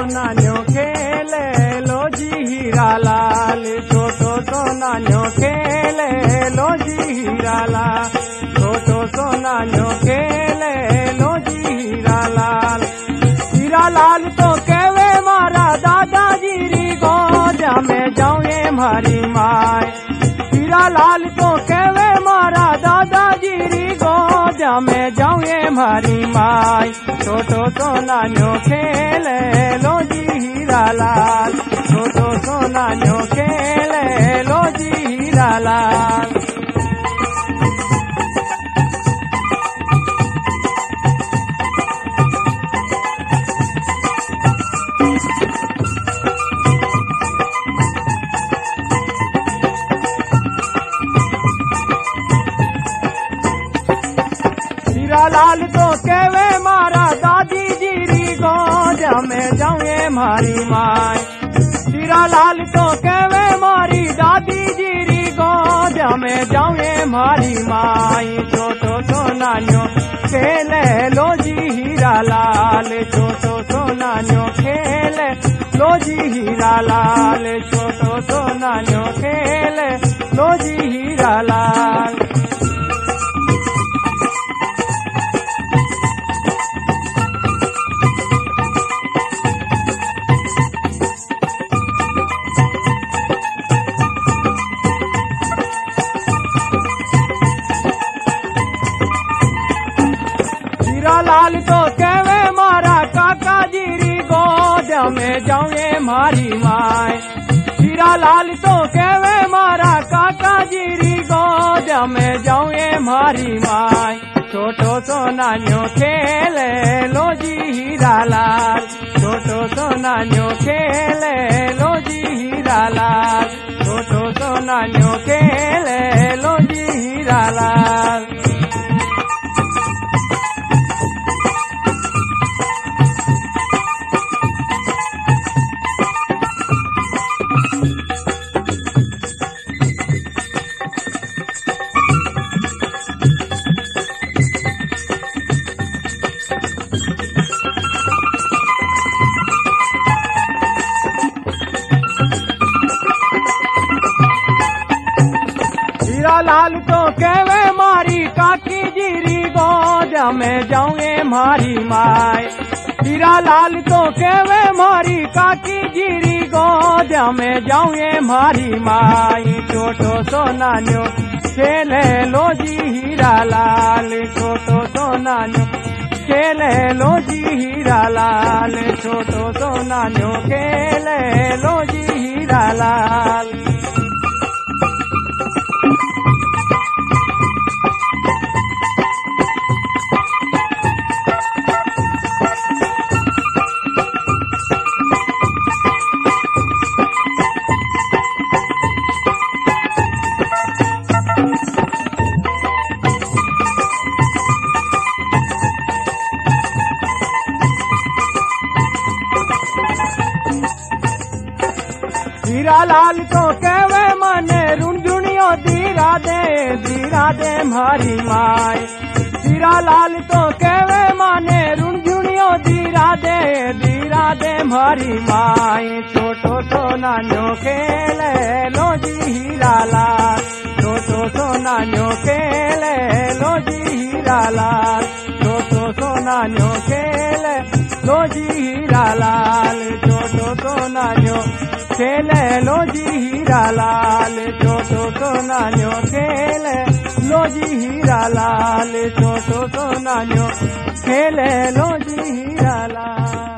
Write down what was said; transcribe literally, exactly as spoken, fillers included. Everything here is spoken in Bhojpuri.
सोनान्यो खेले लो जी हीरा लाल, छोटो सोनान्यो खेले लो जी हीरा लाल, छोटो सोनान्यो खेले लो जी हीरा लाल। हीरा लाल तो कहवे मारा दादाजी री गोद में जाऊए मारी माय, हीरा लाल तो कहवे मारा दादाजी री गोद में जाऊए मारी माय, छोटो सोनान्यो खेले लो जी हीरा लाल, छोटो सोनान्यो खेले लो जी हीरा लाल। हीरा लाल तो कहवे मारा दादी जी री गोद में जाऊए मारी माय, हीरा लाल तो कहवे मारी दादी जी री गोद में जाऊए मारी माय, छोटो सोनान्यो खेले लो जी हीरा लाल, छोटो सोनान्यो खेले लो जी हीरा लाल, छोटो सोनान्यो खेले लो जी हीरा लाल। हीरा लाल तो कहवे मारा काका जी री गोद में जाऊए मारी माय, हीरा लाल तो कहवे मारा काका जी री गोद में जाऊए मारी माय, छोटो सोनान्यो खेले लो जी हीरा लाल, छोटो सोनान्यो खेले लो जी हीरा लाल, छोटो सोनान्यो खेले लो जी हीरा लाल। हीरा लाल तो कहवे मारी काकी जी री गोद में जाऊए मारी माय, हीरा लाल तो कहवे मारी काकी जी री गोद में जाऊए मारी माय, छोटो सोनान्यो खेले लो जी हीरा लाल, छोटो सोनान्यो खेले लो जी हीरा लाल, छोटो सोनान्यो खेले लो जी हीरा लाल। हीरा लाल तो कहवे मने रुंझुनियो धीरा दे धीरा दे मारी माय, हीरा लाल तो कहवे मने रुंझुनियो धीरा दे धीरा दे मारी माय, छोटो सोनान्यो खेले लो जी हीरा लाल, छोटो सोनान्यो खेले लो जी हीरा लाल, छोटो सोनान्यो खेले लो जी हीरा लाल, छोटो सोनान्यो खेले लो जी हीरा लाल, छोटो सोनान्यो खेले लो जी हीरा लाल, छोटो सोनान्यो खेले लो जी हीरा लाल।